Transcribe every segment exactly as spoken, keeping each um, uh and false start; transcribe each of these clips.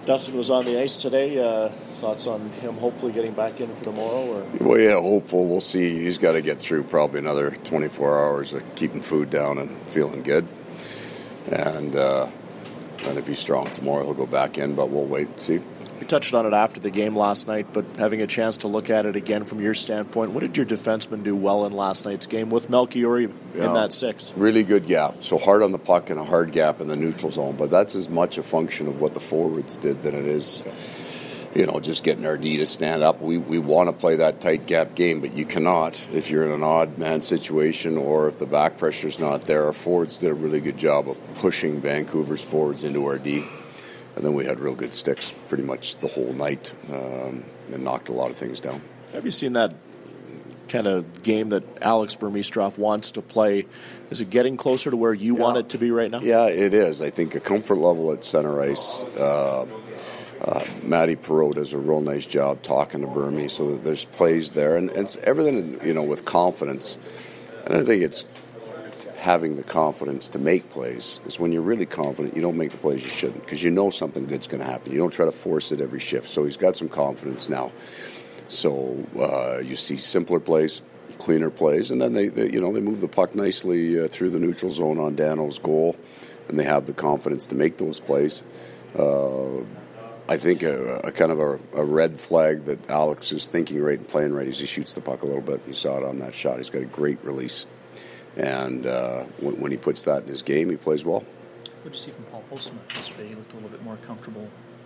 Dustin was on the ice today. Uh, thoughts on him hopefully getting back in for tomorrow? Or? Well, yeah, hopeful. We'll see. He's got to get through probably another twenty-four hours of keeping food down and feeling good. And, uh, and if he's strong tomorrow, he'll go back in, but we'll wait and see. You touched on it after the game last night, but having a chance to look at it again from your standpoint, what did your defensemen do well in last night's game with Melchiori Yeah, in that six? Really good gap. So hard on the puck and a hard gap in the neutral zone, but that's as much a function of what the forwards did than it is, you know, just getting our D to stand up. We we want to play that tight gap game, but you cannot if you're in an odd man situation or if the back pressure's not there. Our forwards did a really good job of pushing Vancouver's forwards into our D. And then we had real good sticks pretty much the whole night um, and knocked a lot of things down. Have you seen that kind of game that Alex Burmistrov wants to play? Is it getting closer to where you yeah. want it to be right now? Yeah, it is. I think a comfort level at center ice. Uh, uh, Matty Perreault does a real nice job talking to Burmy so that there's plays there. And, and it's everything, you know, with confidence. And I think it's having the confidence to make plays is when you're really confident, you don't make the plays you shouldn't because you know something good's going to happen. You don't try to force it every shift. So he's got some confidence now. So uh, you see simpler plays, cleaner plays, and then they, they you know, they move the puck nicely uh, through the neutral zone on Dano's goal, and they have the confidence to make those plays. Uh, I think a, a kind of a, a red flag that Alex is thinking right and playing right is he shoots the puck a little bit. You saw it on that shot. He's got a great release. And uh, when, when he puts that in his game, he plays well. What did you see from Paul Holsmith yesterday? He looked a little bit more comfortable.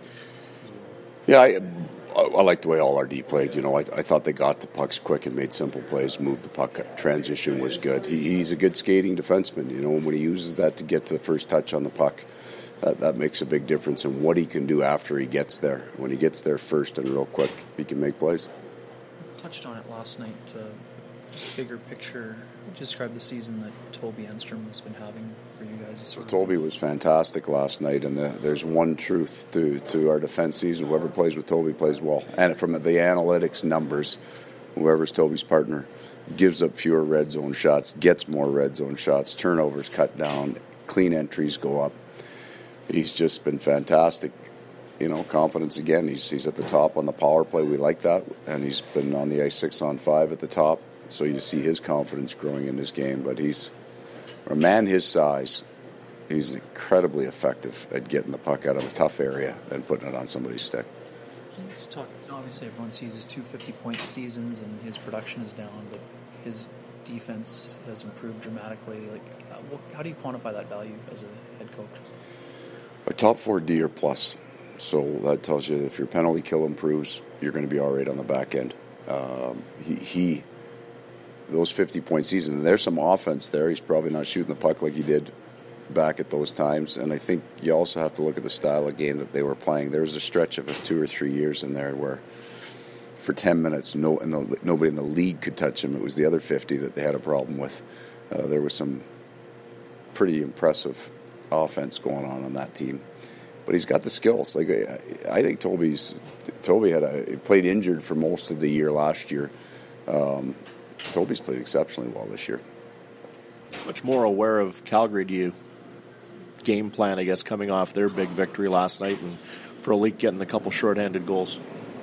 Yeah, I, I like the way all our D played. You know, I, I thought they got the pucks quick and made simple plays, moved the puck. Transition was good. He, he's a good skating defenseman. You know, when he uses that to get to the first touch on the puck, that, that makes a big difference in what he can do after he gets there. When he gets there first and real quick, he can make plays. Touched on it last night. Uh, just bigger picture. Describe the season that Toby Enstrom has been having for you guys. So Toby was fantastic last night, and the, there's one truth to, to our defense season. Whoever plays with Toby plays well. And from the analytics numbers, whoever's Toby's partner gives up fewer red zone shots, gets more red zone shots, turnovers cut down, clean entries go up. He's just been fantastic. You know, confidence again. He's, he's at the top on the power play. We like that. And he's been on the ice six on five at the top. So you see his confidence growing in his game. But he's a man his size. He's incredibly effective at getting the puck out of a tough area and putting it on somebody's stick. Let's talk. Obviously, everyone sees his two fifty-point seasons and his production is down, but his defense has improved dramatically. Like, uh, what, how do you quantify that value as a head coach? A top four D or plus. So that tells you that if your penalty kill improves, you're going to be all right on the back end. Um, he, he, those fifty-point seasons, and there's some offense there. He's probably not shooting the puck like he did back at those times. And I think you also have to look at the style of game that they were playing. There was a stretch of two or three years in there where for ten minutes, no, and the, nobody in the league could touch him. It was the other fifty that they had a problem with. Uh, there was some pretty impressive offense going on on that team. But he's got the skills. Like I think Toby's Toby had a, he played injured for most of the year last year. Um, Toby's played exceptionally well this year. Much more aware of Calgary do you game plan, I guess, coming off their big victory last night and for a leak getting a couple shorthanded goals?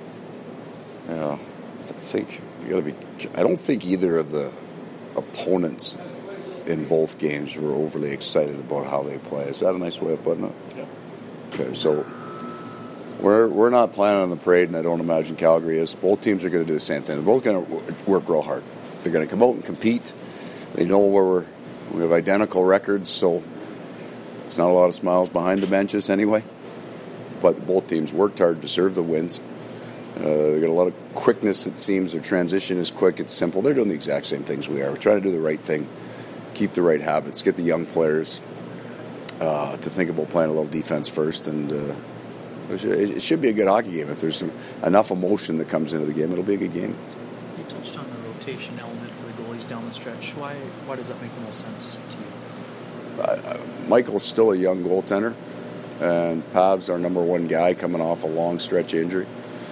Yeah, I think you got to be. I don't think either of the opponents in both games were overly excited about how they play. Is that a nice way of putting it? Yeah. Okay, so we're we're not planning on the parade, and I don't imagine Calgary is. Both teams are going to do the same thing. They're both going to work real hard. They're going to come out and compete. They know where we're. We have identical records, so it's not a lot of smiles behind the benches anyway. But both teams worked hard, deserve the wins. Uh, they got a lot of quickness, it seems. Their transition is quick, it's simple. They're doing the exact same things we are. We're trying to do the right thing, keep the right habits, get the young players uh, to think about playing a little defense first. And uh, it, should, it should be a good hockey game. If there's some, enough emotion that comes into the game, it'll be a good game. You touched on the rotation element for the goalies down the stretch. Why, why does that make the most sense to you? Uh, Michael's still a young goaltender, and Pav's our number one guy coming off a long stretch injury.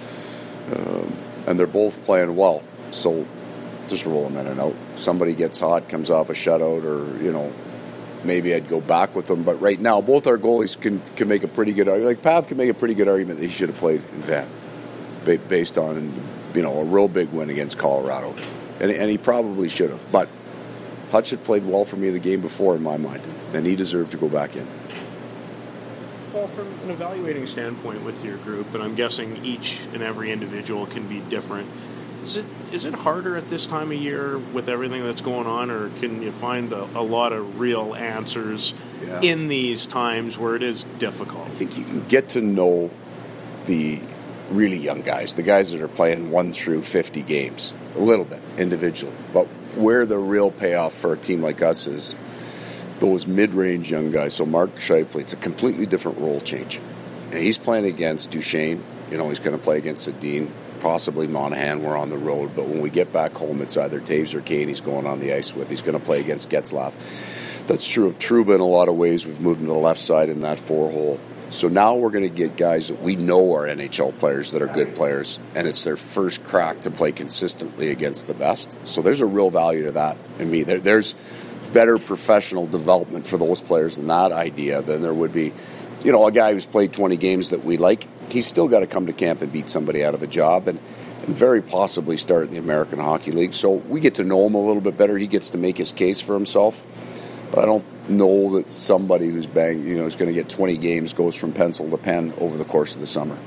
Um, and they're both playing well, so just roll them in and out. Somebody gets hot, comes off a shutout, or, you know, maybe I'd go back with him. But right now, both our goalies can, can make a pretty good argument. Like Pav can make a pretty good argument that he should have played in Van, based on, you know, a real big win against Colorado, and, and he probably should have. But Hutch had played well for me the game before in my mind, and he deserved to go back in. Well, from an evaluating standpoint with your group, and I'm guessing each and every individual can be different, is it is it harder at this time of year with everything that's going on, or can you find a, a lot of real answers yeah. in these times where it is difficult? I think you can get to know the really young guys, the guys that are playing one through fifty games, a little bit individually. But where the real payoff for a team like us is those mid-range young guys. So Mark Scheifele, it's a completely different role change. And he's playing against Duchesne. You know, he's going to play against Sedin, possibly Monahan. We're on the road. But when we get back home, it's either Taves or Kane he's going on the ice with. He's going to play against Getzlaf. That's true of Trouba in a lot of ways. We've moved him to the left side in that four-hole. So now we're going to get guys that we know are N H L players that are good players, and it's their first crack to play consistently against the best. So there's a real value to that in me. There, there's better professional development for those players in that idea than there would be, you know, a guy who's played twenty games that we like. He's still got to come to camp and beat somebody out of a job and, and very possibly start in the American Hockey League. So we get to know him a little bit better. He gets to make his case for himself. But I don't know that somebody who's bang, you know, is going to get twenty games goes from pencil to pen over the course of the summer.